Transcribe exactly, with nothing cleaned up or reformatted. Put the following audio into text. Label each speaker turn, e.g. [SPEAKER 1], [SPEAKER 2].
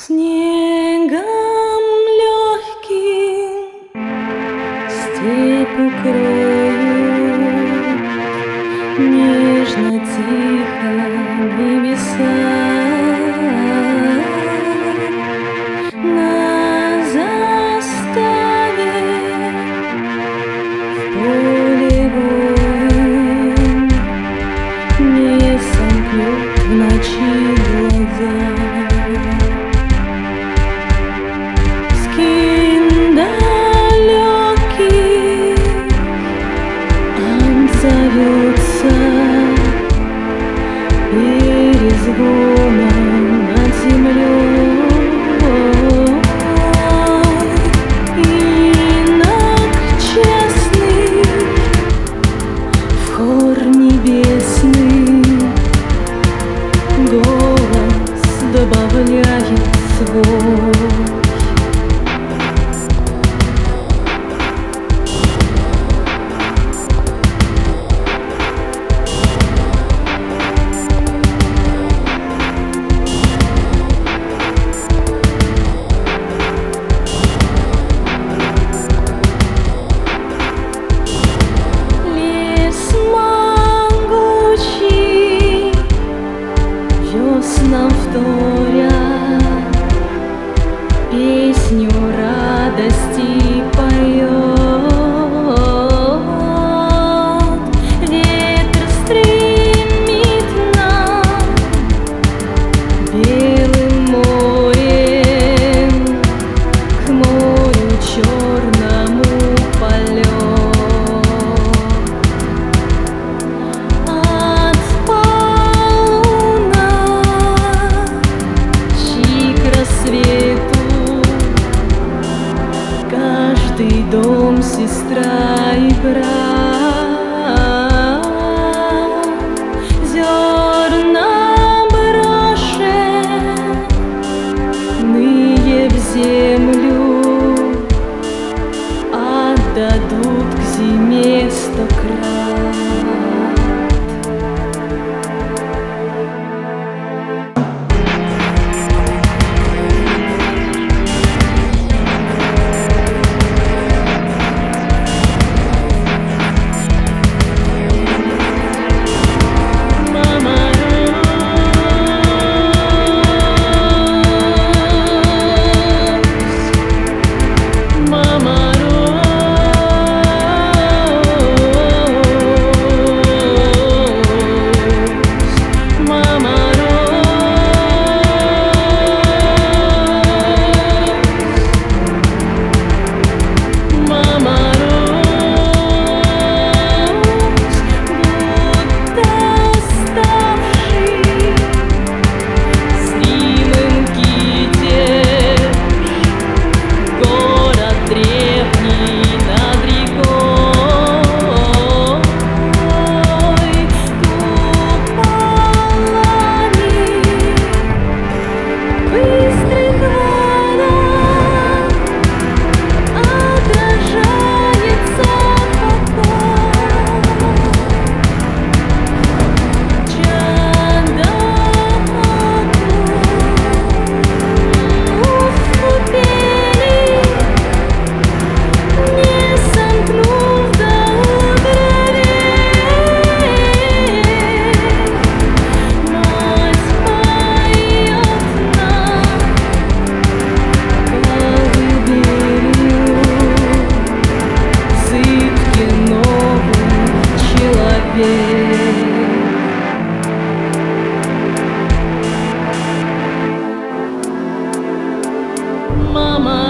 [SPEAKER 1] Снегом легким степь укроют, нежно, тихо небеса. На заставе в поле воин не сомкнет в ночи глаза. Зовется перезвоном над землей, инок честный в хор небесный голос добавляет свой. Нам вторят, песню радости поет. Ветер стремит нам белым морем к морю черному полет. Каждый дом, сестра и брат, зерна брошенные в землю отдадут к зиме сто крат. Mama